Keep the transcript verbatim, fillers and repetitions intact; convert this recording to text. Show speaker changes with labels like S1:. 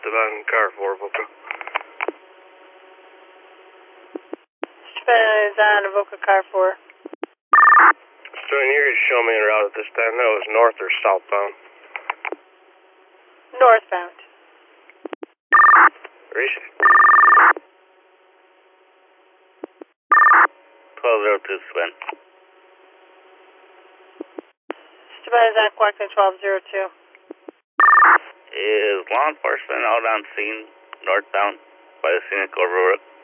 S1: Esteban, car four, Boca.
S2: Esteban is on Avoca car four.
S1: So you could show me a route at this time. That was north or southbound?
S2: Northbound.
S1: Reese?
S3: twelve oh two, Esteban.
S2: Esteban is on Quackton twelve oh two.
S3: Is law enforcement out on scene northbound by the scenic overlook?